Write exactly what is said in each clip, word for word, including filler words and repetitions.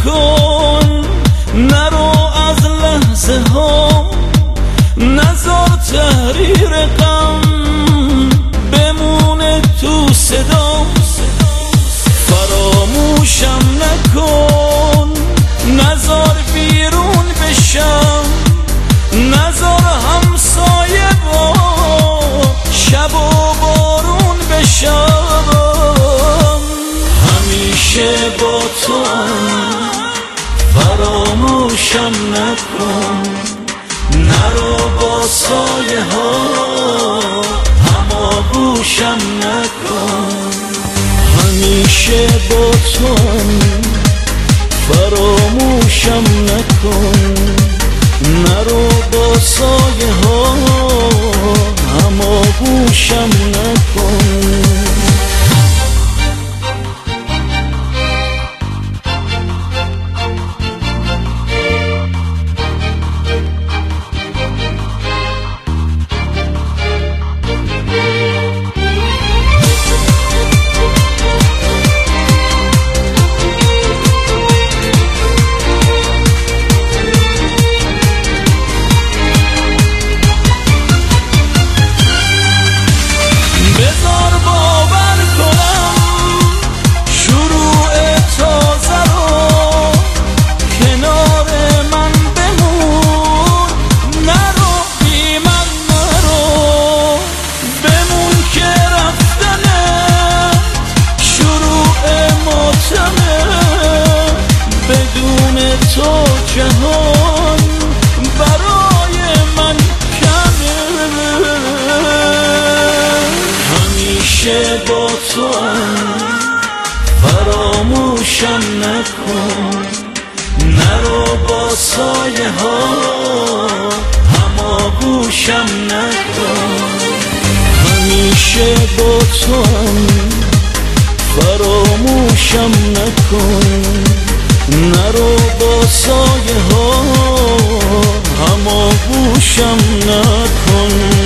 نکن، نرو از لحظه ها، نذار تحریر غم بمونه تو صدا. فراموشم نکن، نذار بیرون بشم، نذار همسایه با شب و بارون بشم. همیشه با تو فراموشم نکن، نرو با سایه ها هماغوشم نکن. همیشه با تو فراموشم نکن، نرو با سایه ها هماغوشم نکن. بدون تو جهان برای من کمه. همیشه با تو فراموشم نکن، نرو با سایه ها هماغوشم نکن. همیشه با تو فراموشم نکن، نرو با سایه ها هماغوشم نکن.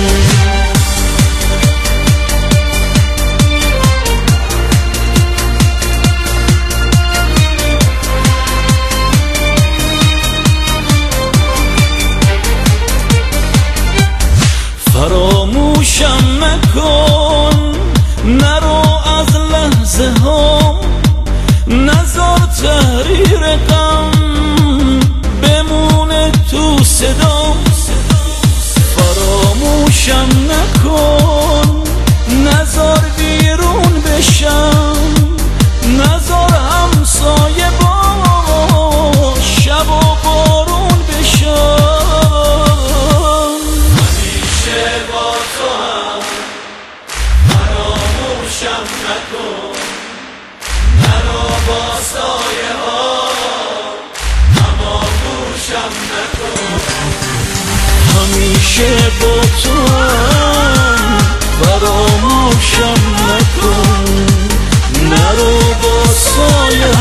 فراموشم نکن، نرو از لحظه ها، نذار تحریر غم بمونه تو صدا. فراموشم نکن، نذار بیرون بشم، نذار همسایه با شب و بارون بشم. همیشه با تو هم فراموشم نکن، نرو با سایه ها هماغوشم نکن. همیشه با تو فراموشم نکن، نرو با سایه